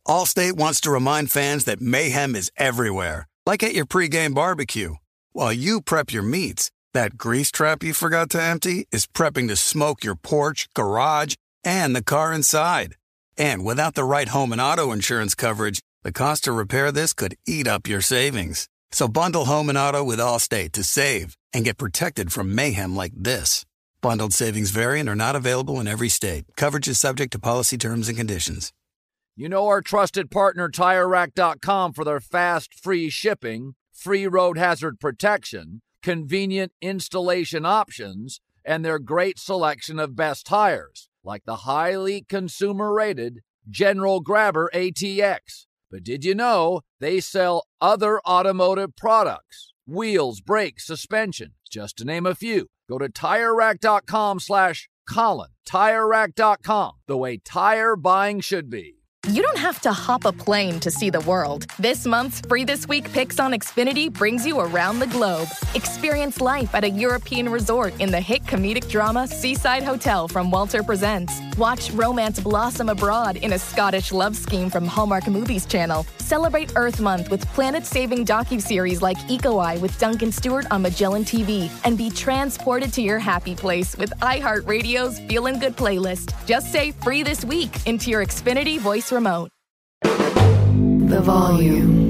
Allstate wants to remind fans that mayhem is everywhere, like at your pregame barbecue. While you prep your meats, that grease trap you forgot to empty is prepping to smoke your porch, garage, and the car inside. And without the right home and auto insurance coverage, the cost to repair this could eat up your savings. So bundle home and auto with Allstate to save and get protected from mayhem like this. Bundled savings vary and are not available in every state. Coverage is subject to policy terms and conditions. You know our trusted partner TireRack.com for their fast, free shipping, free road hazard protection, convenient installation options, and their great selection of best tires, like the highly consumer-rated General Grabber ATX. But did you know they sell other automotive products? Wheels, brakes, suspension, just to name a few. Go to TireRack.com/Colin. TireRack.com, the way tire buying should be. You don't have to hop a plane to see the world. This month's Free This Week Picks on Xfinity brings you around the globe. Experience life at a European resort in the hit comedic drama Seaside Hotel from Walter Presents. Watch romance blossom abroad in a Scottish love scheme from Hallmark Movies Channel. Celebrate Earth Month with planet-saving docuseries like Eco Eye with Duncan Stewart on Magellan TV. And be transported to your happy place with iHeartRadio's Feelin' Good playlist. Just say Free This Week into your Xfinity voice remote. The volume.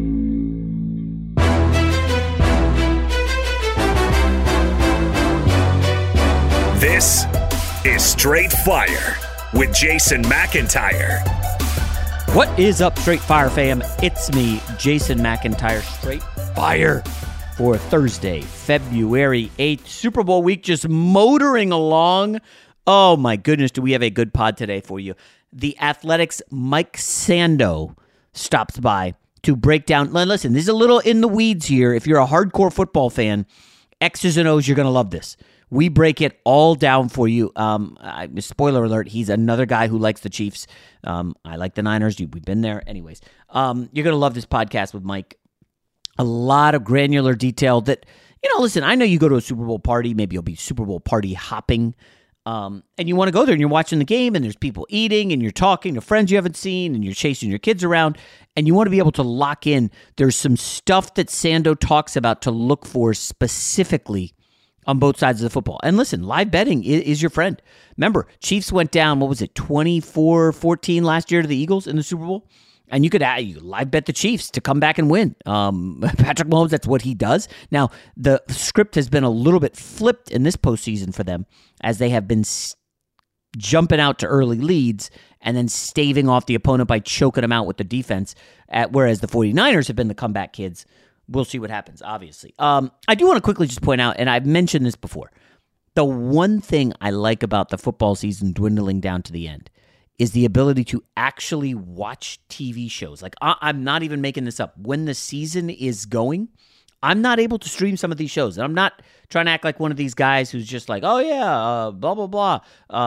This is Straight Fire with Jason McIntyre. What is up, Straight Fire fam? It's me, Jason McIntyre, Straight Fire for Thursday, February 8th. Super Bowl week just motoring along. Oh my goodness, do we have a good pod today for you. The Athletic's Mike Sando stops by to break down. Listen, this is a little in the weeds here. If you're a hardcore football fan, X's and O's, you're going to love this. We break it all down for you. Spoiler alert, he's another guy who likes the Chiefs. I like the Niners. We've been there. Anyways, you're going to love this podcast with Mike. A lot of granular detail that, listen, I know you go to a Super Bowl party. Maybe you'll be Super Bowl party hopping. And you want to go there and you're watching the game and there's people eating and you're talking to friends you haven't seen and you're chasing your kids around and you want to be able to lock in. There's some stuff that Sando talks about to look for specifically on both sides of the football. And listen, live betting is your friend. Remember, Chiefs went down, 24-14 last year to the Eagles in the Super Bowl? And you could live bet the Chiefs to come back and win. Patrick Mahomes, that's what he does. Now, the script has been a little bit flipped in this postseason for them as they have been jumping out to early leads and then staving off the opponent by choking them out with the defense, whereas the 49ers have been the comeback kids. We'll see what happens, obviously. I do want to quickly just point out, and I've mentioned this before, the one thing I like about the football season dwindling down to the end is the ability to actually watch TV shows. Like, I'm not even making this up. When the season is going, I'm not able to stream some of these shows. And I'm not trying to act like one of these guys who's just like, oh, yeah, blah, blah, blah.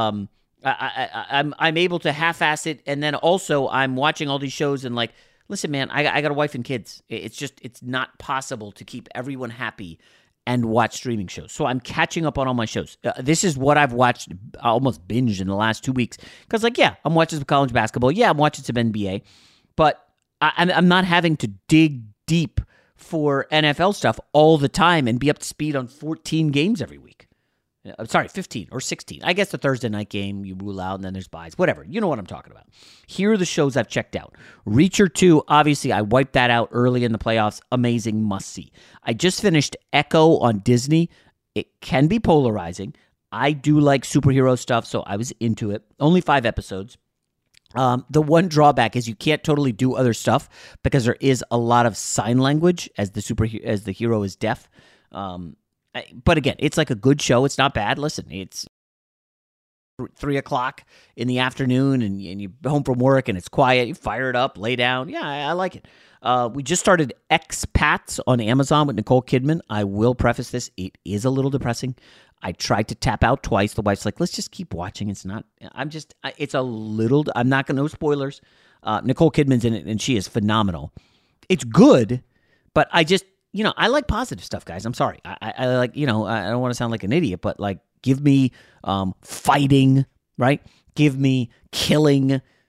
I'm able to half-ass it, and then also I'm watching all these shows and like, listen, man, I got a wife and kids. It's not possible to keep everyone happy and watch streaming shows. So I'm catching up on all my shows. This is what I've watched, almost binged in the last 2 weeks. Because, I'm watching some college basketball. Yeah, I'm watching some NBA. But I'm not having to dig deep for NFL stuff all the time and be up to speed on 14 games every week. I'm sorry, 15 or 16. I guess the Thursday night game you rule out, and then there's buys. Whatever. You know what I'm talking about. Here are the shows I've checked out. Reacher 2, obviously, I wiped that out early in the playoffs. Amazing, must-see. I just finished Echo on Disney. It can be polarizing. I do like superhero stuff, so I was into it. Only 5 episodes. The one drawback is you can't totally do other stuff because there is a lot of sign language as the hero is deaf. But again, it's like a good show. It's not bad. Listen, it's 3 o'clock in the afternoon and you're home from work and it's quiet. You fire it up, lay down. Yeah, I like it. We just started Expats on Amazon with Nicole Kidman. I will preface this. It is a little depressing. I tried to tap out twice. The wife's like, let's just keep watching. I'm not going to, no spoilers. Nicole Kidman's in it and she is phenomenal. It's good, but I like positive stuff, guys. I'm sorry. I like, I don't want to sound like an idiot, but like, give me fighting, right? Give me killing.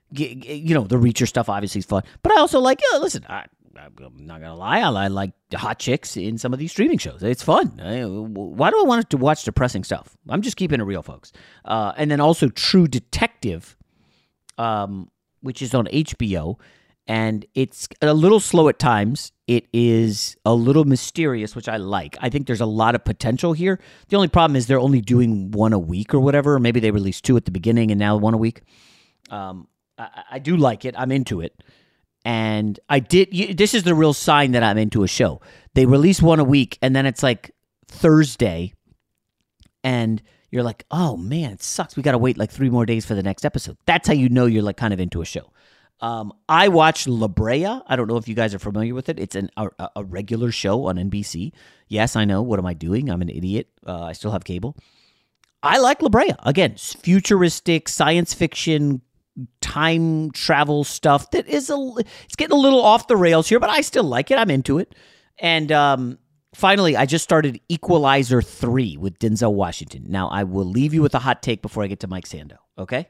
you know, the Reacher stuff obviously is fun. But I also like, listen, I'm not going to lie, I like hot chicks in some of these streaming shows. It's fun. Why do I want to watch depressing stuff? I'm just keeping it real, folks. And then also True Detective, which is on HBO. And it's a little slow at times. It is a little mysterious, which I like. I think there's a lot of potential here. The only problem is they're only doing one a week or whatever. Or maybe they released 2 at the beginning and now 1 a week. I do like it. I'm into it. And this is the real sign that I'm into a show. They release 1 a week, and then it's like Thursday, and you're like, oh, man, it sucks. We got to wait like 3 more days for the next episode. That's how you know you're like kind of into a show. I watched La Brea. I don't know if you guys are familiar with it. It's a regular show on NBC. Yes, I know. What am I doing? I'm an idiot. I still have cable. I like La Brea. Again, futuristic, science fiction, time travel stuff that is it's getting a little off the rails here, but I still like it. I'm into it. And finally, I just started Equalizer 3 with Denzel Washington. Now, I will leave you with a hot take before I get to Mike Sando, okay?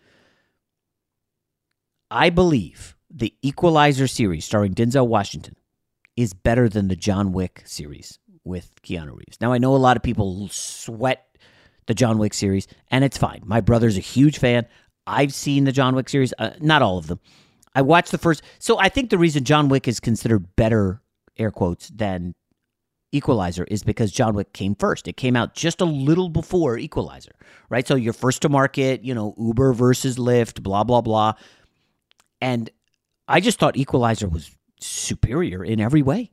I believe the Equalizer series starring Denzel Washington is better than the John Wick series with Keanu Reeves. Now, I know a lot of people sweat the John Wick series, and it's fine. My brother's a huge fan. I've seen the John Wick series, not all of them. I watched the first. So I think the reason John Wick is considered better, air quotes, than Equalizer is because John Wick came first. It came out just a little before Equalizer, right? So you're first to market, you know, Uber versus Lyft, blah, blah, blah. And I just thought Equalizer was superior in every way.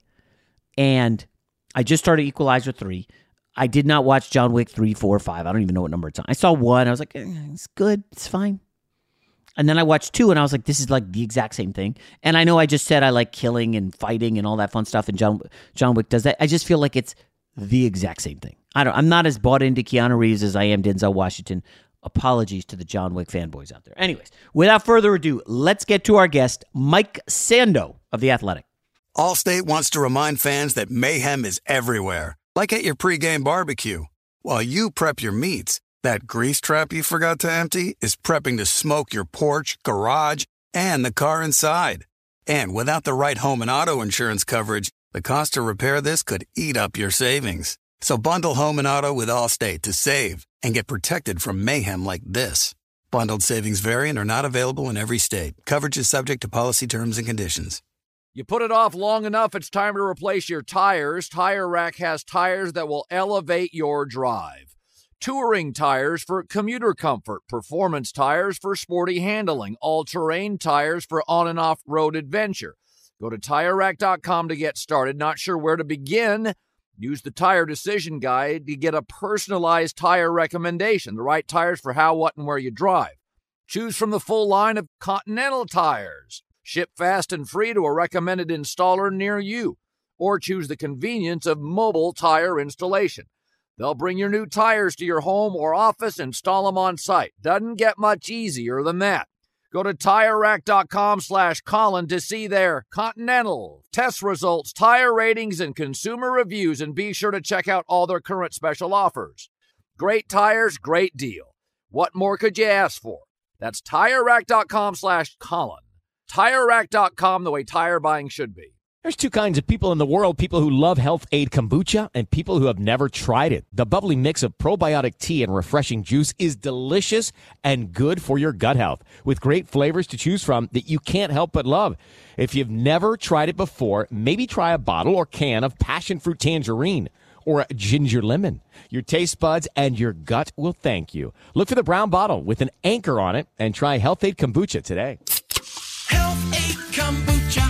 And I just started Equalizer 3. I did not watch John Wick 3, 4, 5. I don't even know what number it's on. I saw 1. I was like, it's good. It's fine. And then I watched 2, and I was like, this is like the exact same thing. And I know I just said I like killing and fighting and all that fun stuff, and John Wick does that. I just feel like it's the exact same thing. I'm not as bought into Keanu Reeves as I am Denzel Washington. Apologies to the John Wick fanboys out there. Anyways, without further ado, let's get to our guest, Mike Sando of The Athletic. Allstate wants to remind fans that mayhem is everywhere, like at your pregame barbecue. While you prep your meats, that grease trap you forgot to empty is prepping to smoke your porch, garage, and the car inside. And without the right home and auto insurance coverage, the cost to repair this could eat up your savings. So bundle home and auto with Allstate to save and get protected from mayhem like this. Bundled savings vary and are not available in every state. Coverage is subject to policy terms and conditions. You put it off long enough, it's time to replace your tires. Tire Rack has tires that will elevate your drive. Touring tires for commuter comfort, performance tires for sporty handling, all-terrain tires for on- and off-road adventure. Go to TireRack.com to get started. Not sure where to begin? Use the Tire Decision Guide to get a personalized tire recommendation, the right tires for how, what, and where you drive. Choose from the full line of Continental tires. Ship fast and free to a recommended installer near you. Or choose the convenience of mobile tire installation. They'll bring your new tires to your home or office, install them on site. Doesn't get much easier than that. Go to TireRack.com/Colin to see their Continental test results, tire ratings, and consumer reviews, and be sure to check out all their current special offers. Great tires, great deal. What more could you ask for? That's TireRack.com/Colin. TireRack.com, the way tire buying should be. There's 2 kinds of people in the world, people who love Health Aid Kombucha and people who have never tried it. The bubbly mix of probiotic tea and refreshing juice is delicious and good for your gut health, with great flavors to choose from that you can't help but love. If you've never tried it before, maybe try a bottle or can of passion fruit tangerine or ginger lemon. Your taste buds and your gut will thank you. Look for the brown bottle with an anchor on it and try Health Aid Kombucha today. Health Aid Kombucha.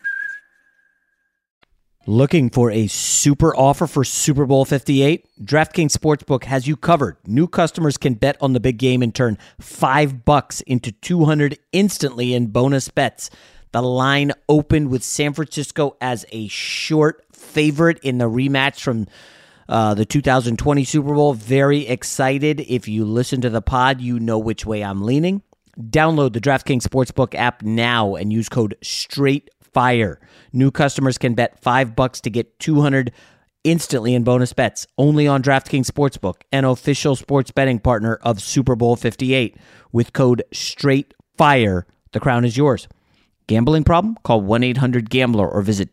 Looking for a super offer for Super Bowl 58? DraftKings Sportsbook has you covered. New customers can bet on the big game and turn $5 into $200 instantly in bonus bets. The line opened with San Francisco as a short favorite in the rematch from the 2020 Super Bowl. Very excited. If you listen to the pod, you know which way I'm leaning. Download the DraftKings Sportsbook app now and use code STRAIGHTFIRE. New customers can bet $5 to get $200 instantly in bonus bets. Only on DraftKings Sportsbook, an official sports betting partner of Super Bowl 58. With code STRAIGHTFIRE, The crown is yours. Gambling problem? Call 1-800-GAMBLER or visit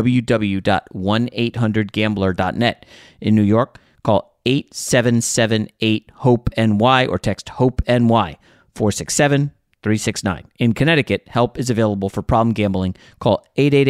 www.1800gambler.net. In New York, call 8778-HOPE-NY or text HOPE-NY 467-369. In Connecticut, help is available for problem gambling. Call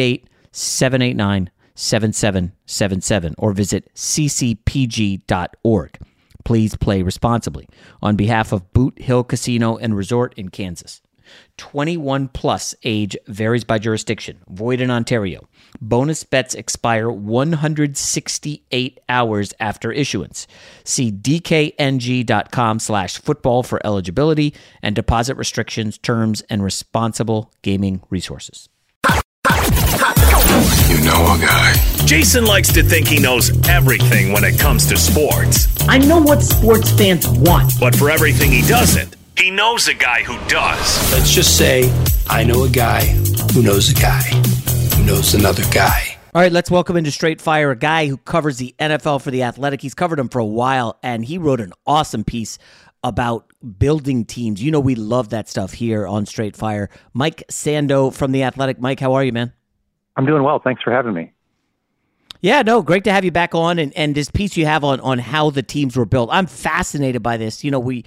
888-789-7777 or visit ccpg.org. Please play responsibly. On behalf of Boot Hill Casino and Resort in Kansas. 21 plus age varies by jurisdiction. Void in Ontario. Bonus bets expire 168 hours after issuance. See dkng.com/football for eligibility and deposit restrictions, terms, and responsible gaming resources. You know a guy. Jason likes to think he knows everything when it comes to sports. I know what sports fans want. But for everything he doesn't, he knows a guy who does. Let's just say I know a guy who knows a guy who knows another guy. All right, let's welcome into Straight Fire a guy who covers the NFL for The Athletic. He's covered him for a while, and he wrote an awesome piece about building teams. You know we love that stuff here on Straight Fire. Mike Sando from The Athletic. Mike, how are you, man? I'm doing well. Thanks for having me. Yeah, no, great to have you back on, and this piece you have on how the teams were built. I'm fascinated by this. You know, we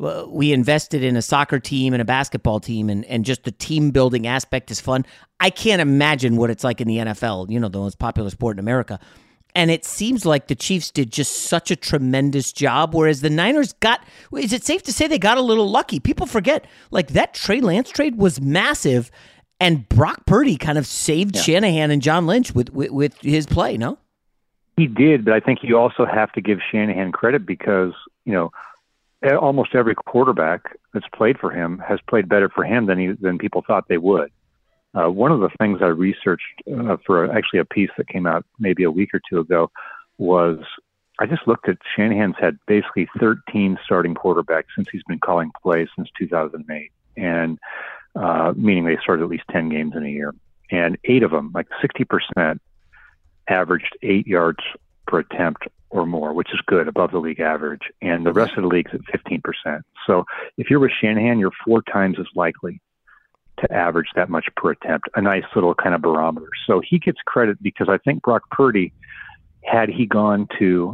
invested in a soccer team and a basketball team, and just the team building aspect is fun. I can't imagine what it's like in the NFL, you know, the most popular sport in America. And it seems like the Chiefs did just such a tremendous job, whereas the Niners is it safe to say they got a little lucky? People forget, like that Trey Lance trade was massive, and Brock Purdy kind of saved Shanahan and John Lynch with his play, no? He did, but I think you also have to give Shanahan credit because, you know, almost every quarterback that's played for him has played better for him than people thought they would. One of the things I researched for actually a piece that came out maybe a week or two ago was I just looked at Shanahan's had basically 13 starting quarterbacks since he's been calling plays since 2008. And meaning they started at least 10 games in a year. And 8 of them, like 60%, averaged 8 yards per attempt or more, which is good, above the league average. And the rest of the league's at 15%. So if you're with Shanahan, you're 4 times as likely to average that much per attempt, a nice little kind of barometer. So he gets credit because I think Brock Purdy, had he gone to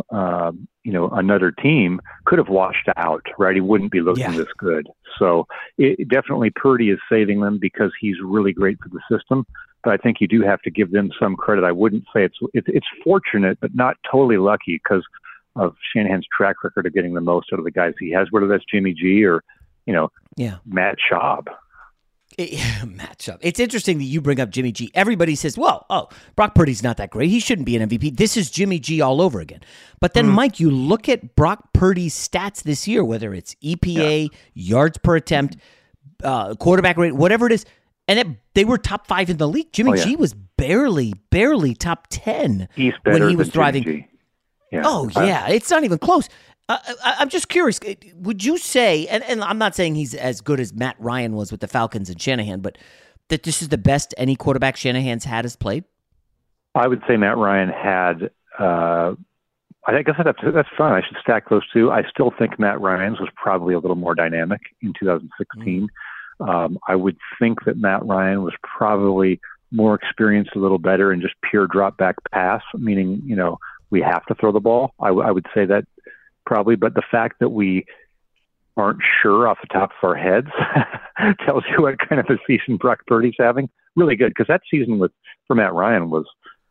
another team, could have washed out, right? He wouldn't be looking this good. So definitely Purdy is saving them because he's really great for the system. But I think you do have to give them some credit. I wouldn't say it's fortunate, but not totally lucky because of Shanahan's track record of getting the most out of the guys he has, whether that's Jimmy G or, Matt Schaub. Matchup. It's interesting that you bring up Jimmy G. Everybody says, Brock Purdy's not that great. He shouldn't be an MVP. This is Jimmy G all over again. But then, Mike, you look at Brock Purdy's stats this year, whether it's EPA, yards per attempt, quarterback rate, whatever it is, and they were top 5 in the league. Jimmy G was barely top 10 when he was thriving. Yeah. It's not even close. I'm just curious, would you say, and I'm not saying he's as good as Matt Ryan was with the Falcons and Shanahan, but that this is the best any quarterback Shanahan's had has played? I would say Matt Ryan had, I guess that's fun. I should stack those two. I still think Matt Ryan's was probably a little more dynamic in 2016. I would think that Matt Ryan was probably more experienced, a little better in just pure drop back pass, meaning, we have to throw the ball. I would say that probably, but the fact that we aren't sure off the top of our heads tells you what kind of a season Brock Purdy's having. Really good, because that season for Matt Ryan was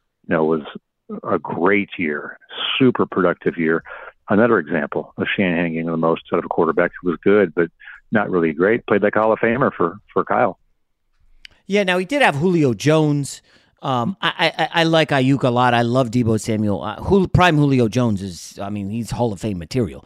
a great year, super productive year. Another example of Shanahan getting the most out of a quarterback who was good, but not really great. Played like Hall of Famer for Kyle. Yeah, now he did have Julio Jones. I like Ayuk a lot. I love Deebo Samuel. Prime Julio Jones he's Hall of Fame material.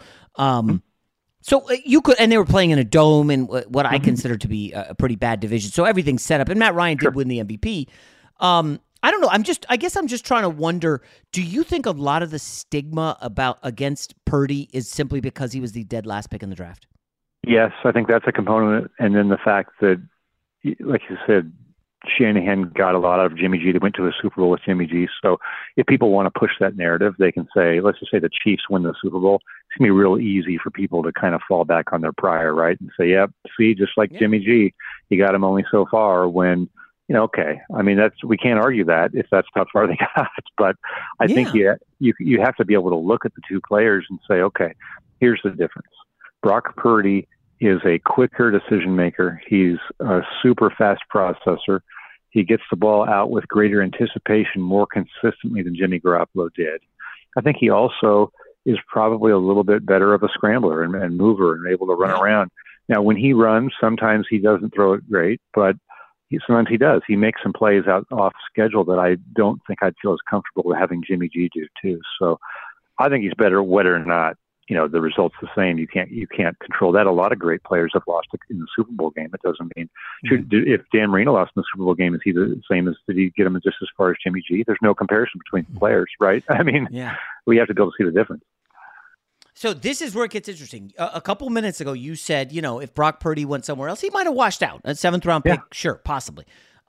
So you could, and they were playing in a dome in what I consider to be a pretty bad division. So everything's set up, and Matt Ryan did win the MVP. I don't know. I guess I'm just trying to wonder, do you think a lot of the stigma against Purdy is simply because he was the dead last pick in the draft? Yes, I think that's a component. And then the fact that, like you said, Shanahan got a lot out of Jimmy G. They went to a Super Bowl with Jimmy G. So if people want to push that narrative, they can say, let's just say the Chiefs win the Super Bowl. it's going to be real easy for people to kind of fall back on their prior, right? And say, yep, see, just like Jimmy G, he got him only so far when, okay. I mean, we can't argue that if that's how far they got. But I think you have to be able to look at the two players and say, okay, here's the difference. Brock Purdy is a quicker decision maker. He's a super fast processor. He gets the ball out with greater anticipation more consistently than Jimmy Garoppolo did. I think he also is probably a little bit better of a scrambler and mover and able to run around. Now, when he runs, sometimes he doesn't throw it great, but sometimes he does. He makes some plays out off schedule that I don't think I'd feel as comfortable with having Jimmy G do too. So I think he's better, whether or not the result's the same. You can't control that. A lot of great players have lost in the Super Bowl game. It doesn't mean if Dan Marino lost in the Super Bowl game, is he the same as did he get him just as far as Jimmy G? There's no comparison between the players, right? I mean, we have to be able to see the difference. So this is where it gets interesting. A couple minutes ago, you said, if Brock Purdy went somewhere else, he might have washed out. A 7th round pick, sure, possibly.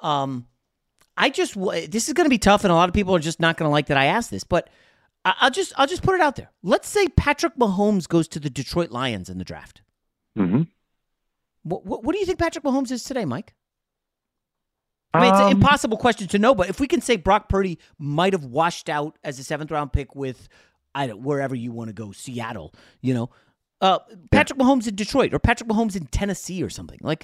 This is going to be tough, and a lot of people are just not going to like that I asked this, but I'll just put it out there. Let's say Patrick Mahomes goes to the Detroit Lions in the draft. Mm-hmm. What do you think Patrick Mahomes is today, Mike? I mean, it's an impossible question to know, but if we can say Brock Purdy might have washed out as a 7th round pick with wherever you want to go, Seattle, Patrick Mahomes in Detroit or Patrick Mahomes in Tennessee or something. Like,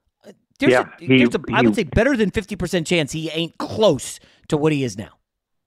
I would say better than 50% chance he ain't close to what he is now.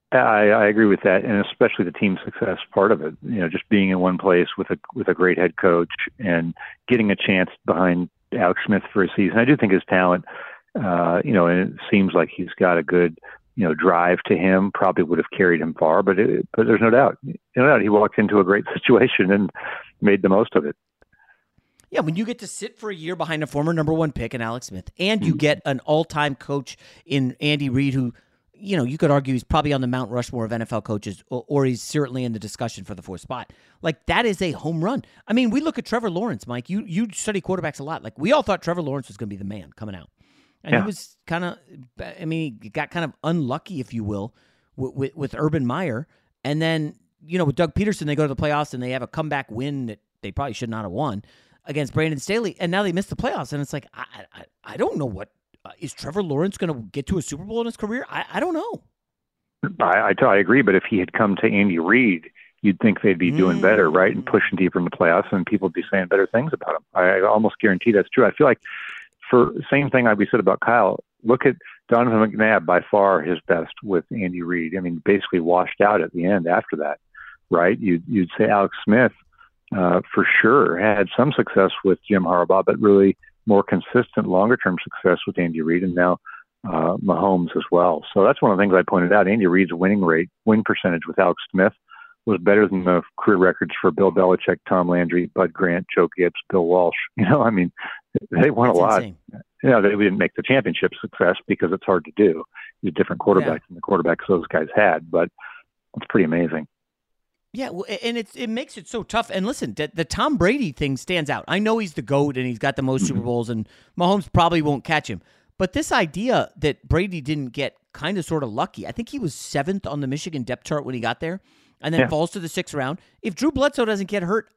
I agree with that, and especially the team success part of it. Just being in one place with a great head coach and getting a chance behind Alex Smith for a season. I do think his talent, and it seems like he's got a good, drive to him. Probably would have carried him far, but there's no doubt. He walked into a great situation and made the most of it. Yeah, when you get to sit for a year behind a former number 1 pick in Alex Smith, and you get an all-time coach in Andy Reid, who, you could argue he's probably on the Mount Rushmore of NFL coaches, or he's certainly in the discussion for the 4th spot. Like, that is a home run. I mean, we look at Trevor Lawrence, Mike. You study quarterbacks a lot. Like, we all thought Trevor Lawrence was going to be the man coming out. And he was kind of, he got kind of unlucky, if you will, with Urban Meyer. And then, with Doug Peterson, they go to the playoffs and they have a comeback win that they probably should not have won against Brandon Staley. And now they missed the playoffs. And it's like, I don't know what. Is Trevor Lawrence going to get to a Super Bowl in his career? I don't know. I agree, but if he had come to Andy Reid, you'd think they'd be doing better, right, and pushing deeper in the playoffs, and people would be saying better things about him. I almost guarantee that's true. I feel like for the same thing we said about Kyle, look at Donovan McNabb, by far his best with Andy Reid. I mean, basically washed out at the end after that, right? You'd say Alex Smith, for sure, had some success with Jim Harbaugh, but really more consistent, longer-term success with Andy Reid, and now Mahomes as well. So that's one of the things I pointed out. Andy Reid's win percentage with Alex Smith was better than the career records for Bill Belichick, Tom Landry, Bud Grant, Joe Gibbs, Bill Walsh. They won a lot. Insane. They didn't make the championship success because it's hard to do. You have different quarterbacks than the quarterbacks those guys had, but it's pretty amazing. Yeah, and it makes it so tough. And listen, the Tom Brady thing stands out. I know he's the GOAT and he's got the most Super Bowls, and Mahomes probably won't catch him. But this idea that Brady didn't get kind of sort of lucky, I think he was 7th on the Michigan depth chart when he got there, and then falls to the 6th round. If Drew Bledsoe doesn't get hurt,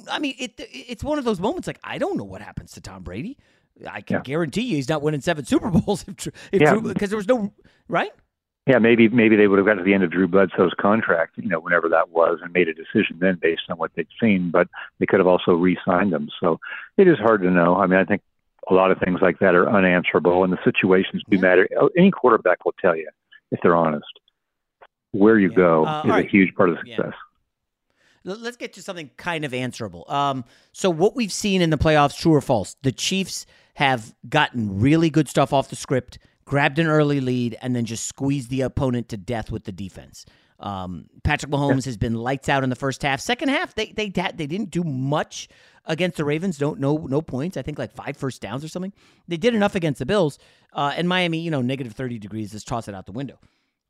it's one of those moments like, I don't know what happens to Tom Brady. I can guarantee you he's not winning 7 Super Bowls because there was no, right? Yeah, maybe they would have got to the end of Drew Bledsoe's contract, whenever that was, and made a decision then based on what they'd seen, but they could have also re-signed him. So it is hard to know. I mean, I think a lot of things like that are unanswerable, and the situations do matter. Any quarterback will tell you, if they're honest. Where you go is a huge part of the success. Let's get to something kind of answerable. So what we've seen in the playoffs, true or false, the Chiefs have gotten really good stuff off the script, grabbed an early lead, and then just squeezed the opponent to death with the defense. Patrick Mahomes has been lights out in the first half. Second half, they didn't do much against the Ravens. No points. I think like 5 first downs or something. They did enough against the Bills. And Miami, negative 30 degrees, just toss it out the window.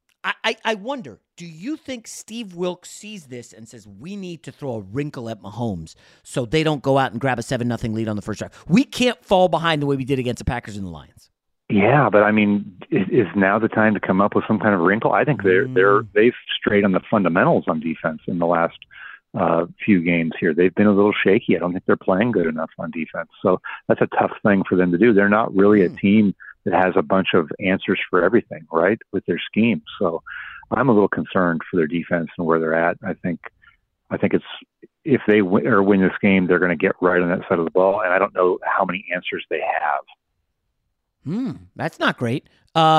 I wonder, do you think Steve Wilks sees this and says, we need to throw a wrinkle at Mahomes so they don't go out and grab a 7-0 lead on the first drive? We can't fall behind the way we did against the Packers and the Lions. Yeah, but I mean, is now the time to come up with some kind of wrinkle? I think they've strayed on the fundamentals on defense in the last few games here. They've been a little shaky. I don't think they're playing good enough on defense. So that's a tough thing for them to do. They're not really a team that has a bunch of answers for everything, right, with their scheme. So I'm a little concerned for their defense and where they're at. I think it's, if they win this game, they're going to get right on that side of the ball. And I don't know how many answers they have. That's not great.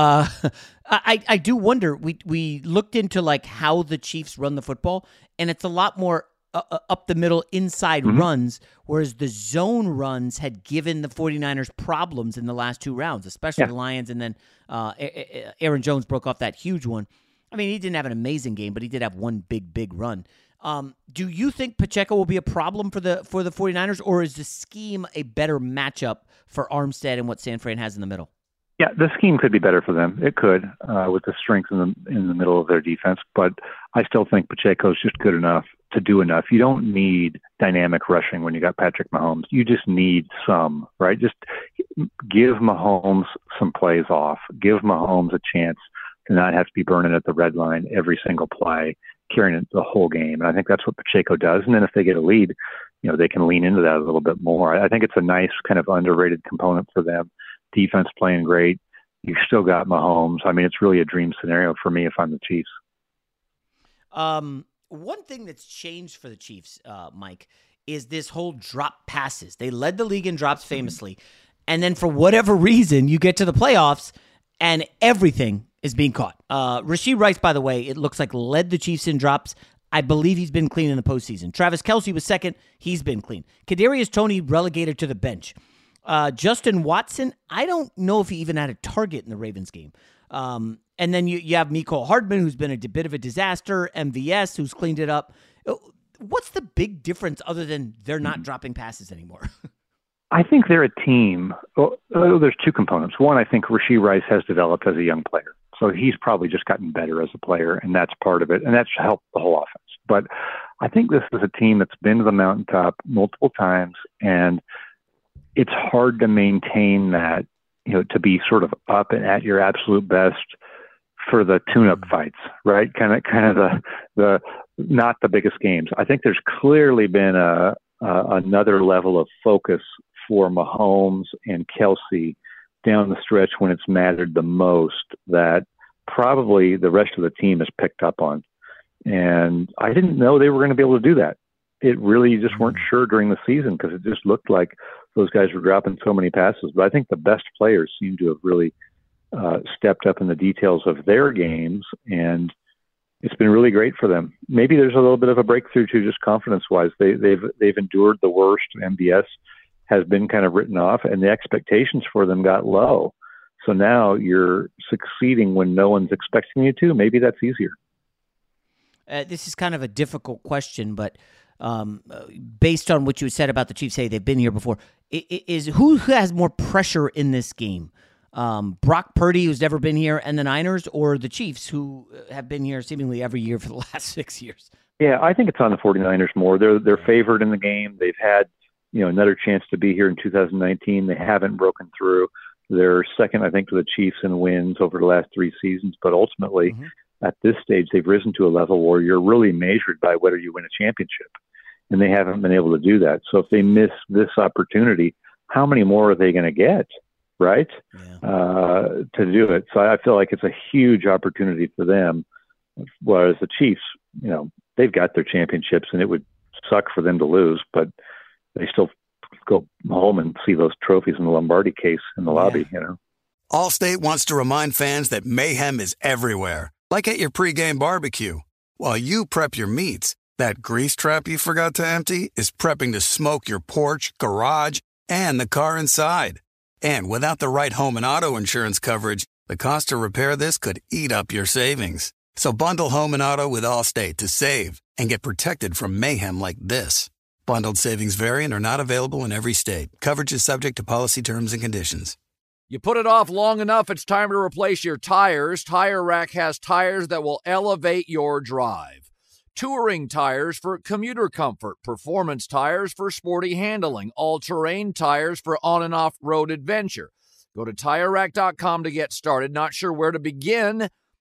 I do wonder, we looked into like how the Chiefs run the football, and it's a lot more up the middle inside runs, whereas the zone runs had given the 49ers problems in the last two rounds, especially the Lions, and then Aaron Jones broke off that huge one. I mean, he didn't have an amazing game, but he did have one big run. Do you think Pacheco will be a problem for the 49ers, or is the scheme a better matchup for Armstead and what San Fran has in the middle? Yeah, the scheme could be better for them. It could, with the strength in the middle of their defense. But I still think Pacheco's just good enough to do enough. You don't need dynamic rushing when you got Patrick Mahomes. You just need some, right? Just give Mahomes some plays off. Give Mahomes a chance to not have to be burning at the red line every single play, carrying it the whole game. And I think that's what Pacheco does. And then if they get a lead, they can lean into that a little bit more. I think it's a nice kind of underrated component for them. Defense playing great. You've still got Mahomes. I mean, it's really a dream scenario for me if I'm the Chiefs. One thing that's changed for the Chiefs, Mike, is this whole drop passes. They led the league in drops famously. And then for whatever reason, you get to the playoffs and everything is being caught. Rashee Rice, by the way, it looks like led the Chiefs in drops. I believe he's been clean in the postseason. Travis Kelce was second. He's been clean. Kadarius Toney relegated to the bench. Justin Watson, I don't know if he even had a target in the Ravens game. And then you have Mecole Hardman, who's been a bit of a disaster. MVS, who's cleaned it up. What's the big difference other than they're not dropping passes anymore? I think they're a team. Well, there's two components. One, I think Rashee Rice has developed as a young player. So he's probably just gotten better as a player, and that's part of it. And that's helped the whole offense. But I think this is a team that's been to the mountaintop multiple times, and it's hard to maintain that, to be sort of up and at your absolute best for the tune-up fights, right? Kind of the not the biggest games. I think there's clearly been another level of focus for Mahomes and Kelce down the stretch when it's mattered the most that probably the rest of the team has picked up on. And I didn't know they were going to be able to do that. It really, you just weren't sure during the season because it just looked like those guys were dropping so many passes. But I think the best players seem to have really stepped up in the details of their games, and it's been really great for them. Maybe there's a little bit of a breakthrough too, just confidence-wise. They've endured the worst. MBS has been kind of written off, and the expectations for them got low. So now you're succeeding when no one's expecting you to. Maybe that's easier. This is kind of a difficult question, but based on what you said about the Chiefs, hey, they've been here before, is who has more pressure in this game? Brock Purdy, who's never been here, and the Niners, or the Chiefs, who have been here seemingly every year for the last 6 years? Yeah, I think it's on the 49ers more. They're favored in the game. They've had another chance to be here in 2019. They haven't broken through. They're second, I think, to the Chiefs in wins over the last 3 seasons. But ultimately, at this stage, they've risen to a level where you're really measured by whether you win a championship. And they haven't been able to do that. So if they miss this opportunity, how many more are they going to get, right, to do it? So I feel like it's a huge opportunity for them. Whereas the Chiefs, they've got their championships, and it would suck for them to lose, but they still go home and see those trophies in the Lombardi case in the lobby, Allstate wants to remind fans that mayhem is everywhere, like at your pregame barbecue. While you prep your meats, that grease trap you forgot to empty is prepping to smoke your porch, garage, and the car inside. And without the right home and auto insurance coverage, the cost to repair this could eat up your savings. So bundle home and auto with Allstate to save and get protected from mayhem like this. Bundled savings vary and are not available in every state. Coverage is subject to policy terms and conditions. You put it off long enough, it's time to replace your tires. Tire Rack has tires that will elevate your drive. Touring tires for commuter comfort, performance tires for sporty handling, all-terrain tires for on- and off-road adventure. Go to TireRack.com to get started. Not sure where to begin?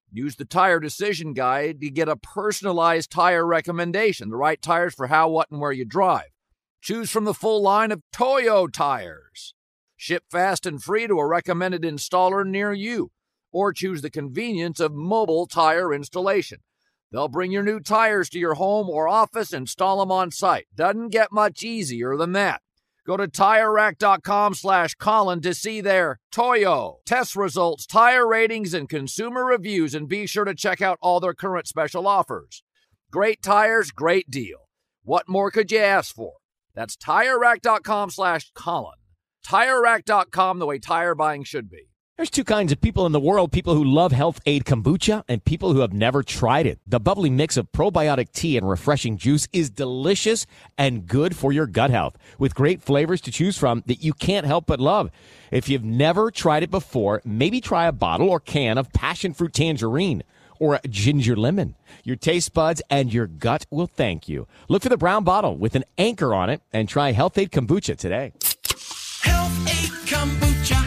Use the Tire Decision Guide to get a personalized tire recommendation, the right tires for how, what, and where you drive. Choose from the full line of Toyo tires. Ship fast and free to a recommended installer near you, or choose the convenience of mobile tire installation. They'll bring your new tires to your home or office, install them on site. Doesn't get much easier than that. Go to TireRack.com/Colin to see their Toyo test results, tire ratings, and consumer reviews, and be sure to check out all their current special offers. Great tires, great deal. What more could you ask for? That's TireRack.com/Colin. TireRack.com, the way tire buying should be. There's two kinds of people in the world, people who love Health Aid Kombucha and people who have never tried it. The bubbly mix of probiotic tea and refreshing juice is delicious and good for your gut health, with great flavors to choose from that you can't help but love. If you've never tried it before, maybe try a bottle or can of passion fruit tangerine or a ginger lemon. Your taste buds and your gut will thank you. Look for the brown bottle with an anchor on it and try Health Aid Kombucha today. Health Aid Kombucha.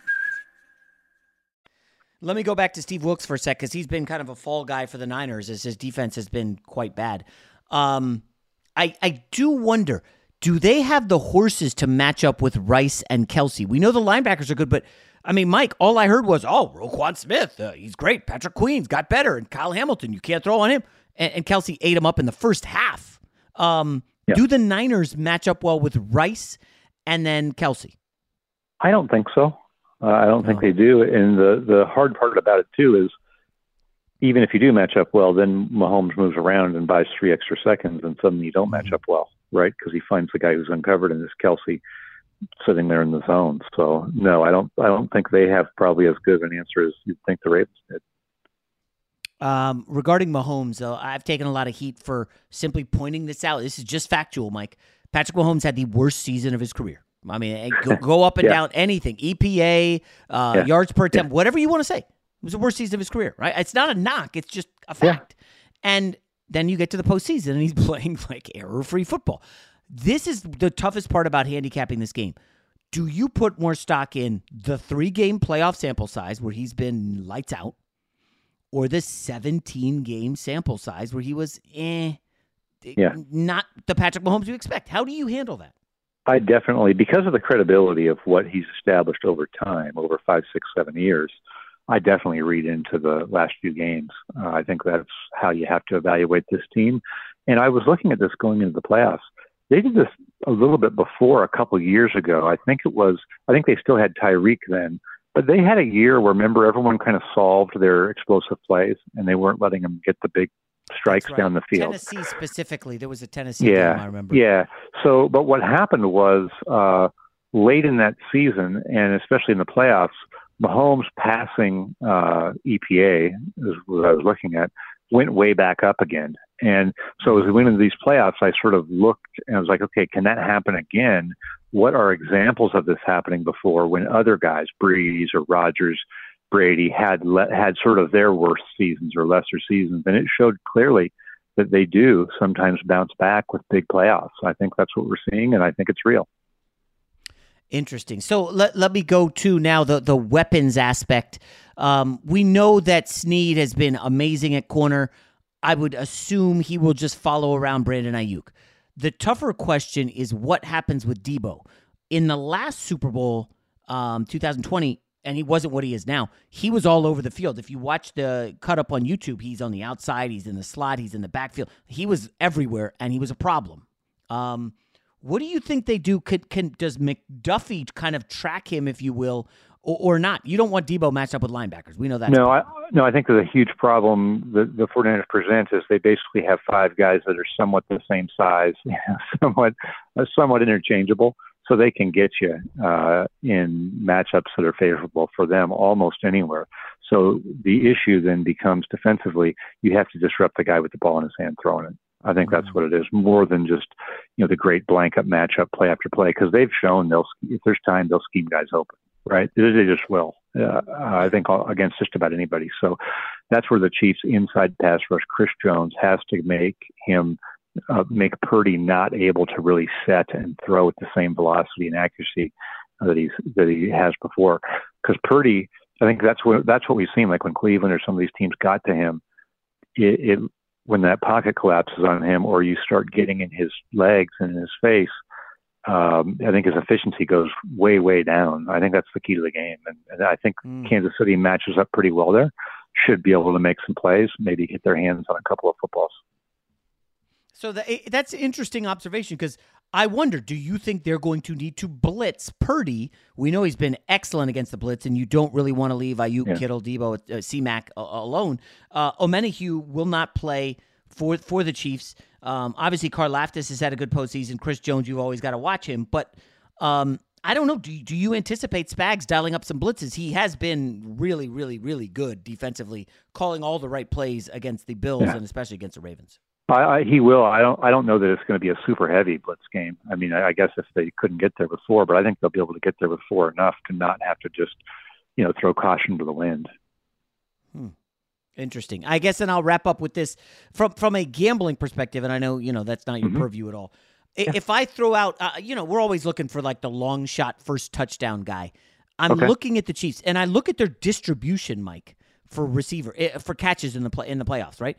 Let me go back to Steve Wilks for a sec, because he's been kind of a fall guy for the Niners as his defense has been quite bad. I do wonder, do they have the horses to match up with Rice and Kelsey? We know the linebackers are good, but, I mean, Mike, all I heard was, Roquan Smith, he's great. Patrick Queen's got better. And Kyle Hamilton, you can't throw on him. And Kelsey ate him up in the first half. Do the Niners match up well with Rice and then Kelsey? I don't think so. I don't think they do. And the hard part about it, too, is even if you do match up well, then Mahomes moves around and buys 3 extra seconds, and suddenly you don't match up well, right? Because he finds the guy who's uncovered, and it's Kelsey sitting there in the zone. So, no, I don't think they have probably as good of an answer as you'd think the Ravens did. Regarding Mahomes, though, I've taken a lot of heat for simply pointing this out. This is just factual, Mike. Patrick Mahomes had the worst season of his career. I mean, go up and down, anything. EPA, yards per attempt, whatever you want to say. It was the worst season of his career, right? It's not a knock. It's just a fact. And then you get to the postseason, and he's playing like error-free football. This is the toughest part about handicapping this game. Do you put more stock in the 3-game playoff sample size where he's been lights out, or the 17-game sample size where he was not the Patrick Mahomes you expect? How do you handle that? I definitely, because of the credibility of what he's established over time, over 5, 6, 7 years, I definitely read into the last few games. I think that's how you have to evaluate this team. And I was looking at this going into the playoffs. They did this a little bit before, a couple of years ago. I think they still had Tyreek then, but they had a year where, remember, everyone kind of solved their explosive plays, and they weren't letting them get the big strikes down the field. Tennessee specifically. There was a Tennessee game, I remember. Yeah. So, but what happened was late in that season, and especially in the playoffs, Mahomes' passing EPA, is what I was looking at, went way back up again. And so as we went into these playoffs, I sort of looked and I was like, okay, can that happen again? What are examples of this happening before when other guys, Breeze or Rodgers, Brady, had sort of their worst seasons or lesser seasons? And it showed clearly that they do sometimes bounce back with big playoffs. I think that's what we're seeing, and I think it's real. Interesting. So let me go to now the weapons aspect. We know that Snead has been amazing at corner. I would assume he will just follow around Brandon Ayuk. The tougher question is what happens with Debo. In the last Super Bowl, 2020, and he wasn't what he is now, he was all over the field. If you watch the cut up on YouTube, he's on the outside, he's in the slot, he's in the backfield. He was everywhere, and he was a problem. What do you think they do? Does McDuffie kind of track him, if you will, or not? You don't want Debo matched up with linebackers. We know that. No, I think that a huge problem that the 49ers present is they basically have 5 guys that are somewhat the same size, somewhat interchangeable, so they can get you in matchups that are favorable for them almost anywhere. So the issue then becomes defensively, you have to disrupt the guy with the ball in his hand throwing it. I think that's what it is, more than just, the great blanket matchup play after play, because they've shown if there's time, they'll scheme guys open, right? They just will. I think against just about anybody. So that's where the Chiefs' inside pass rush, Chris Jones, has to make Purdy not able to really set and throw at the same velocity and accuracy that he has before. Because Purdy, I think that's what we've seen. Like when Cleveland or some of these teams got to him, when that pocket collapses on him, or you start getting in his legs and in his face, I think his efficiency goes way, way down. I think that's the key to the game, and I think Kansas City matches up pretty well there. Should be able to make some plays, maybe get their hands on a couple of footballs. So that's an interesting observation, because I wonder, do you think they're going to need to blitz Purdy? We know he's been excellent against the blitz, and you don't really want to leave Ayuk, Kittle, Debo, C-Mac alone. Omenihu will not play for the Chiefs. Obviously, Karlaftis has had a good postseason. Chris Jones, you've always got to watch him. But I don't know. Do you anticipate Spags dialing up some blitzes? He has been really, really, really good defensively, calling all the right plays against the Bills and especially against the Ravens. He will. I don't know that it's going to be a super heavy blitz game. I mean, I guess if they couldn't get there before, but I think they'll be able to get there before enough to not have to just, throw caution to the wind. Interesting. I guess, and I'll wrap up with this from a gambling perspective, and I know, that's not your purview at all. If I throw out, we're always looking for like the long shot first touchdown guy. I'm looking at the Chiefs, and I look at their distribution, Mike, for receiver, for catches in the playoffs, right?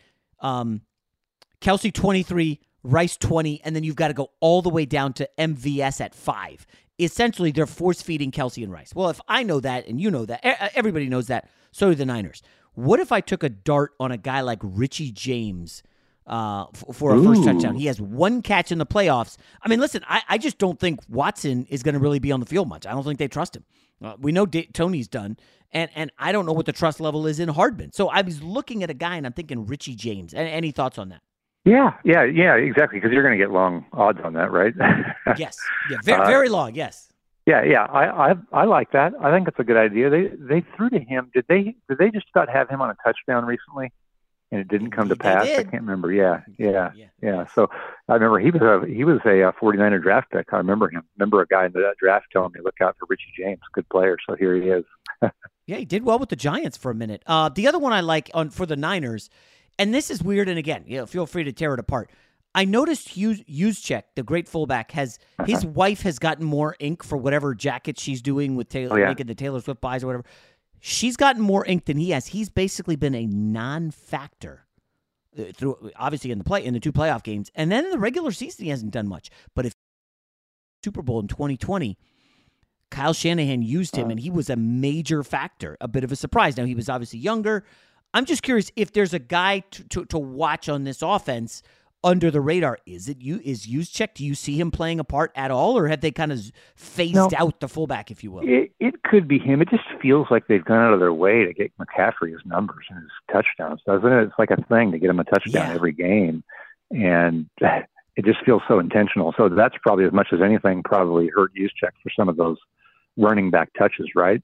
Kelsey 23, Rice 20, and then you've got to go all the way down to MVS at 5. Essentially, they're force-feeding Kelsey and Rice. Well, if I know that and you know that, everybody knows that, so do the Niners. What if I took a dart on a guy like Richie James for a first touchdown? He has one catch in the playoffs. I mean, listen, I just don't think Watson is going to really be on the field much. I don't think they trust him. We know Tony's done, and I don't know what the trust level is in Hardman. So I was looking at a guy, and I'm thinking Richie James. Any thoughts on that? Yeah, exactly, because you're going to get long odds on that, right? Yes, very long, yes. Yeah, I like that. I think it's a good idea. They threw to him. Did they just about have him on a touchdown recently, and it didn't come to pass? I can't remember. Yeah. So I remember he was a 49er draft pick. I remember him. Remember a guy in that draft telling me, "Look out for Richie James, good player." So here he is. Yeah, he did well with the Giants for a minute. The other one I like for the Niners. And this is weird, and again, feel free to tear it apart. I noticed Juszczyk, the great fullback, his wife has gotten more ink for whatever jacket she's doing with making the Taylor Swift buys or whatever. She's gotten more ink than he has. He's basically been a non-factor through, obviously, in the two playoff games, and then in the regular season he hasn't done much. But if Super Bowl in 2020, Kyle Shanahan used him, and he was a major factor, a bit of a surprise. Now he was obviously younger. I'm just curious if there's a guy to watch on this offense under the radar. Is Juszczyk? Do you see him playing a part at all, or have they kind of phased out the fullback, if you will? It could be him. It just feels like they've gone out of their way to get McCaffrey his numbers and his touchdowns, doesn't it? It's like a thing to get him a touchdown every game, and it just feels so intentional. So that's probably, as much as anything, probably hurt Juszczyk for some of those running back touches, right?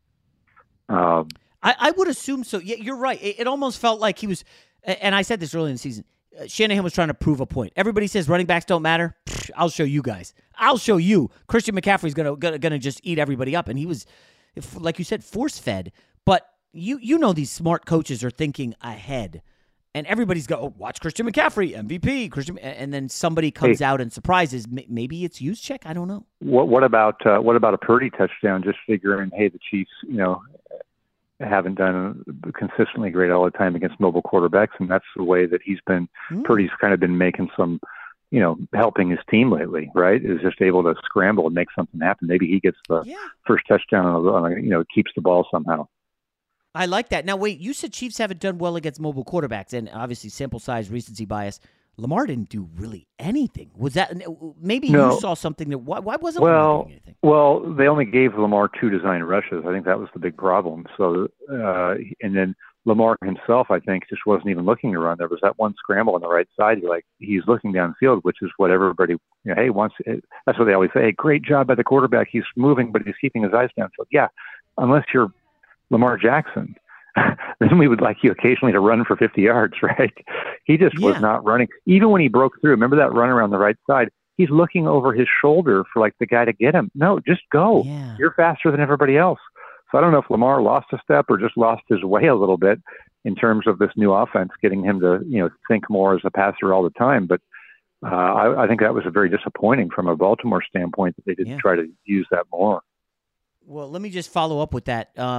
I would assume so. Yeah, you're right. It almost felt like he was, and I said this early in the season, Shanahan was trying to prove a point. Everybody says running backs don't matter. I'll show you guys. I'll show you. Christian McCaffrey's gonna just eat everybody up, and he was, like you said, force-fed. But you know these smart coaches are thinking ahead, and everybody's watch Christian McCaffrey, MVP, and then somebody comes out and surprises. Maybe it's Juszczyk. I don't know. What about a Purdy touchdown? Just figuring, hey, the Chiefs, haven't done consistently great all the time against mobile quarterbacks, and that's the way that he's been. Purdy's kind of been making some, helping his team lately, right? Is just able to scramble and make something happen. Maybe he gets the first touchdown on keeps the ball somehow. I like that. Now, wait, you said Chiefs haven't done well against mobile quarterbacks, and obviously sample size, recency bias. Lamar didn't do really anything. Was that maybe you saw something that why wasn't Lamar doing anything? Well, they only gave Lamar 2 design rushes. I think that was the big problem. So, and then Lamar himself, I think, just wasn't even looking to run. There was that one scramble on the right side. He's looking downfield, which is what everybody wants. That's what they always say. Hey, great job by the quarterback. He's moving, but he's keeping his eyes downfield. Yeah, unless you're Lamar Jackson. Then we would like you occasionally to run for 50 yards, right? He just was not running. Even when he broke through, remember that run around the right side? He's looking over his shoulder for the guy to get him. No, just go. Yeah. You're faster than everybody else. So I don't know if Lamar lost a step or just lost his way a little bit in terms of this new offense, getting him to think more as a passer all the time. But I think that was very disappointing from a Baltimore standpoint that they didn't try to use that more. Well, let me just follow up with that.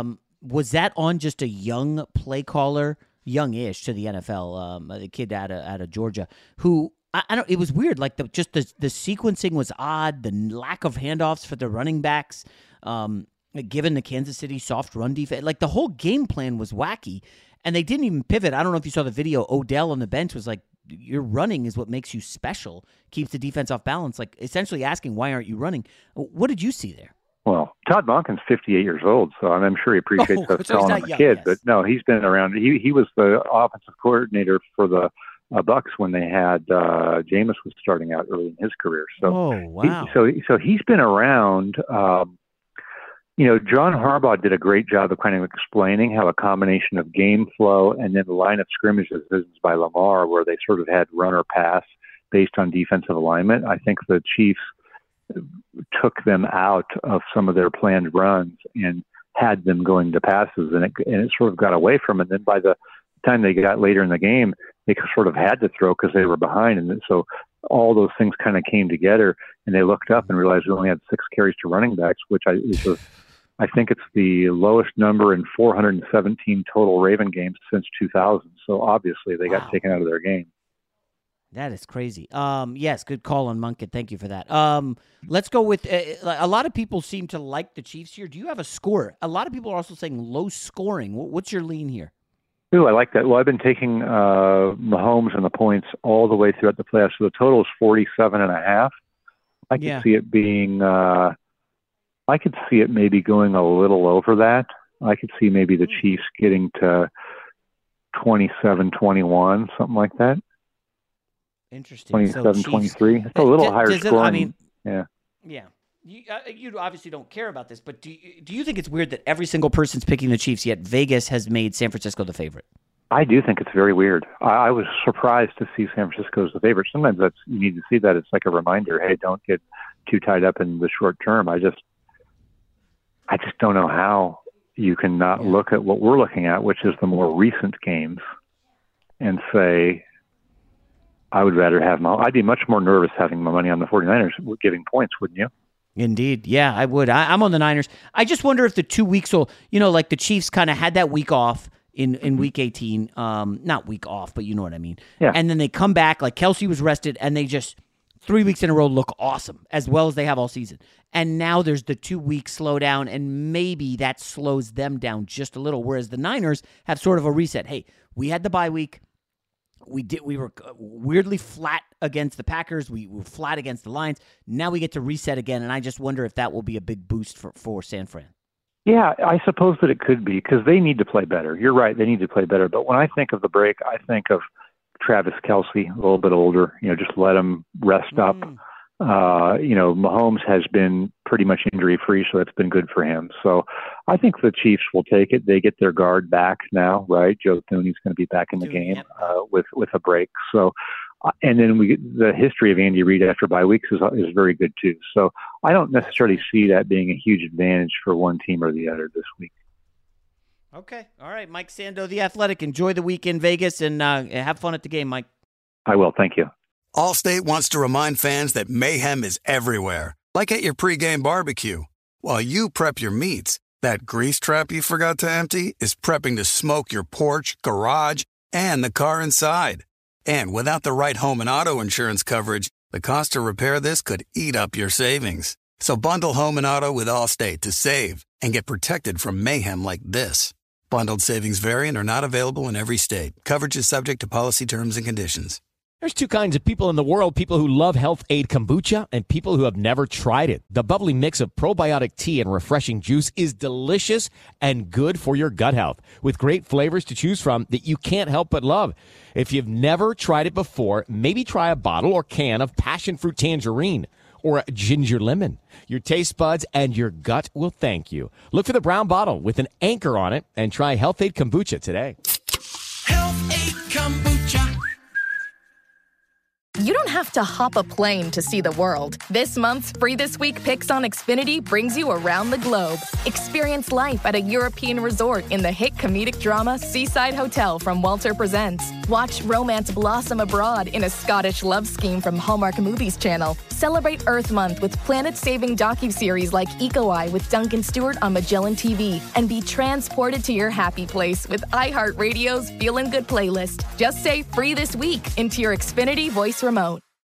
Was that on just a young play caller, youngish to the NFL, the kid out of Georgia, who I don't. It was weird. Like the sequencing was odd. The lack of handoffs for the running backs, given the Kansas City soft run defense, like the whole game plan was wacky, and they didn't even pivot. I don't know if you saw the video. Odell on the bench was like, "Your running is what makes you special, keeps the defense off balance." Like essentially asking, "Why aren't you running?" What did you see there? Well, Todd Monken's 58 years old, so I'm sure he appreciates us calling him a kid. Yes. But no, he's been around. He was the offensive coordinator for the Bucs when they had Jameis was starting out early in his career. So, wow. So he's been around. John Harbaugh did a great job of kind of explaining how a combination of game flow and then the line of scrimmages by Lamar, where they sort of had run or pass based on defensive alignment. I think the Chiefs took them out of some of their planned runs and had them going to passes, and it sort of got away from it. And then by the time they got later in the game, they sort of had to throw because they were behind. And so all those things kind of came together, and they looked up and realized we only had 6 carries to running backs, which I think it's the lowest number in 417 total Raven games since 2000. So obviously they got taken out of their game. That is crazy. Yes, good call on Monken. Thank you for that. Let's go with a lot of people seem to like the Chiefs here. Do you have a score? A lot of people are also saying low scoring. What's your lean here? Ooh, I like that. Well, I've been taking Mahomes and the points all the way throughout the playoffs. So the total is 47.5. I could see it being. I could see it maybe going a little over that. I could see maybe the Chiefs getting to 27-21, something like that. Interesting. 27-23. It's a little higher scoring. Yeah. You obviously don't care about this, but do you think it's weird that every single person's picking the Chiefs, yet Vegas has made San Francisco the favorite? I do think it's very weird. I was surprised to see San Francisco as the favorite. Sometimes you need to see that. It's like a reminder, hey, don't get too tied up in the short term. I just don't know how you can not look at what we're looking at, which is the more recent games, and say, I would rather have I'd be much more nervous having my money on the 49ers giving points, wouldn't you? Indeed. Yeah, I would. I'm on the Niners. I just wonder if the 2 weeks will, like the Chiefs kind of had that week off in week 18. Not week off, but you know what I mean. Yeah. And then they come back, like Kelsey was rested, and they just 3 weeks in a row look awesome, as well as they have all season. And now there's the 2 week slowdown, and maybe that slows them down just a little, whereas the Niners have sort of a reset. Hey, we had the bye week. We were weirdly flat against the Packers. We were flat against the Lions. Now we get to reset again, and I just wonder if that will be a big boost for San Fran. Yeah, I suppose that it could be, because they need to play better. You're right, they need to play better. But when I think of the break, I think of Travis Kelce, a little bit older. Just let him rest up. Mahomes has been pretty much injury-free, so that's been good for him. So I think the Chiefs will take it. They get their guard back now, right? Joe Thuney's going to be back in the game with a break. So, and then the history of Andy Reid after bye weeks is very good too. So I don't necessarily see that being a huge advantage for one team or the other this week. Okay. All right. Mike Sando, The Athletic. Enjoy the week in Vegas and have fun at the game, Mike. I will. Thank you. Allstate wants to remind fans that mayhem is everywhere, like at your pregame barbecue. While you prep your meats, that grease trap you forgot to empty is prepping to smoke your porch, garage, and the car inside. And without the right home and auto insurance coverage, the cost to repair this could eat up your savings. So bundle home and auto with Allstate to save and get protected from mayhem like this. Bundled savings vary and are not available in every state. Coverage is subject to policy terms and conditions. There's 2 kinds of people in the world, people who love Health Aid Kombucha and people who have never tried it. The bubbly mix of probiotic tea and refreshing juice is delicious and good for your gut health, with great flavors to choose from that you can't help but love. If you've never tried it before, maybe try a bottle or can of passion fruit tangerine or a ginger lemon. Your taste buds and your gut will thank you. Look for the brown bottle with an anchor on it and try Health Aid Kombucha today. Health Aid Kombucha. You don't have to hop a plane to see the world. This month's Free This Week Picks on Xfinity brings you around the globe. Experience life at a European resort in the hit comedic drama Seaside Hotel from Walter Presents. Watch romance blossom abroad in a Scottish love scheme from Hallmark Movies Channel. Celebrate Earth Month with planet-saving docuseries like Eco Eye with Duncan Stewart on Magellan TV. And be transported to your happy place with iHeartRadio's Feelin' Good playlist. Just say Free This Week into your Xfinity voice remote.